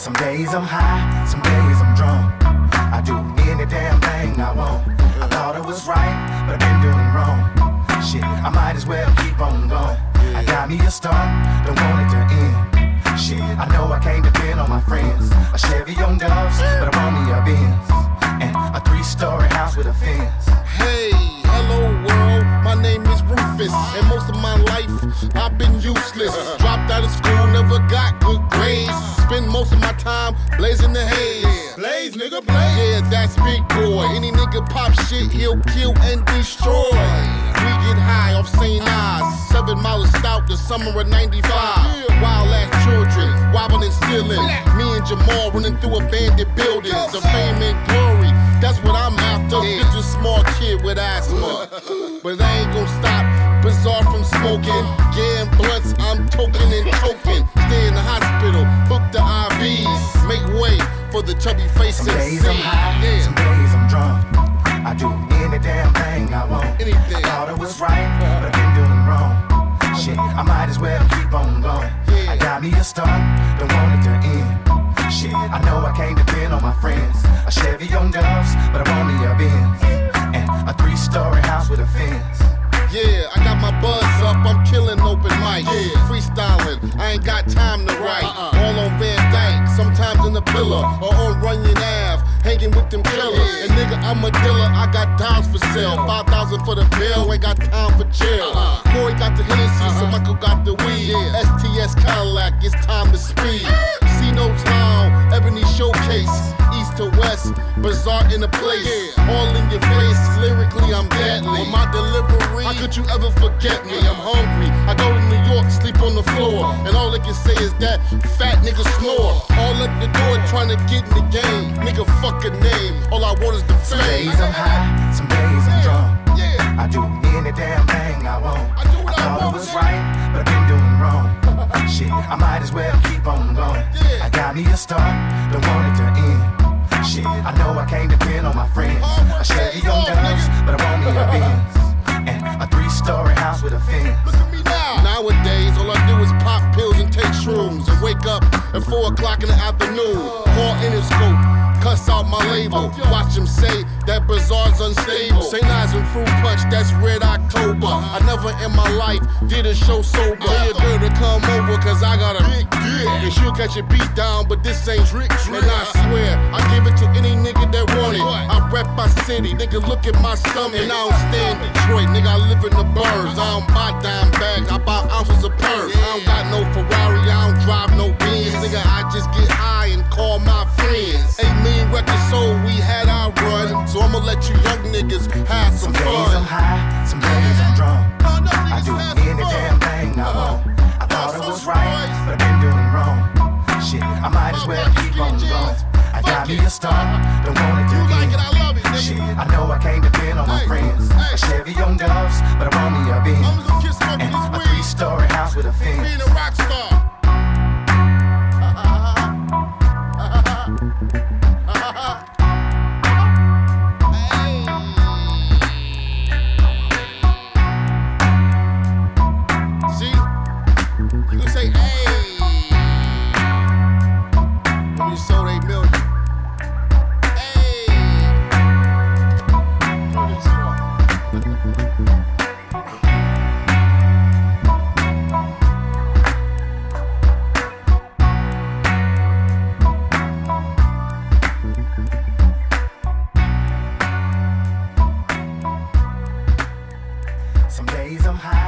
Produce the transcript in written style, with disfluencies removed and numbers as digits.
Some days I'm high, some days I'm drunk. I do any damn thing I want. I thought it was right, but I've been doing wrong. Shit, I might as well keep on going. I got me a start, don't want it to end. Shit, I know I can't depend on my friends. A Chevy on dubs, but I want me a Benz. And a 3-story house with a fence. Hey, hello world, my name is Rufus. And most of my life, I've been useless. Dropped out of school, never got good grades. Spend most of my time blazing the haze. Blaze, nigga, blaze. Yeah, that's big boy. Any nigga pop shit, he'll kill and destroy. We get high off St. Ives. 7 miles south, the summer of 95. Wild ass children, wobbling and stealing. Me and Jamal running through abandoned buildings. The fame and glory, that's what I'm after. Just a small kid with asthma. But I ain't gon' stop Bizarre from smoking. Getting blunts, I'm toking and choking. Stay in the hospital, book the IVs. Make way for the chubby faces. Some days I'm high, some days I'm drunk. I do any damn thing I want. Anything. I thought it was right, but I've been doing wrong. Shit, I might as well keep on going. I got me a start, don't want it to end. Shit, I know I can't depend on my friends. A Chevy on dubs, but I want me a Benz. And a 3-story house with a fence. Yeah, I got my buzz up, I'm killing open mic. Freestyling, I ain't got time to write. All on Van Dyke, sometimes in the pillar, or on Runyon Ave, hanging with them killers. And nigga, I'm a dealer, I got dimes for sale. 5,000 for the bill, ain't got time for jail. Corey got the Hennessy, so Michael got the weed. STS Cadillac, it's time to speed. Casino Town, Ebony Showcase. East to west, Bizarre in the place. All in your face, lyrically I'm deadly. On my delivery, how could you ever forget me? I'm hungry, I go to New York, sleep on the floor. And all they can say is that fat nigga snore. All at the door trying to get in the game. Nigga, fuck a name, all I want is the fame. Some days I'm high, some days I'm drunk. I do any damn thing I want. I thought it was right, but I've been doing wrong. Shit, I might as well keep on going. I got me a start, don't want it to end. Shit, I know I can't depend on my friends. A Chevy on dubs, but I want me a Benz. And a 3-story house with a fence. Look at me now. Nowadays, all I do is pop pills and take shrooms. And wake up at 4 o'clock in the afternoon. Call Interscope, cuss out my label. Watch them say that Bizarre's unstable. St. Ives and Fruit Punch, that's Red October. I never in my life did a show sober. Tell your girl to come over, cause I got a big dick. And she'll catch a beat down, but this ain't trick. And I swear, I give it to any nigga that want it. I rep my city, nigga, look at my stomach. And I don't stay in Detroit, nigga, I live in the burbs. I don't buy dime bags, I buy ounces of purse. I don't got no Ferrari, I don't drive no Benz. Nigga, I just get high and call my friends. 8 million records sold, we had our run. So I'ma let you young niggas have some fun. Some days I'm high, some days I'm drunk. I do any damn thing I want. I thought it was right, but I've been doing wrong. Shit, I might as well keep on going. I got me a start, don't want it to end. Shit, I know I can't depend on my friends. A Chevy on dubs, but I want me a Benz. And a 3-story house with a fence. Being a rock star. Some days I'm high.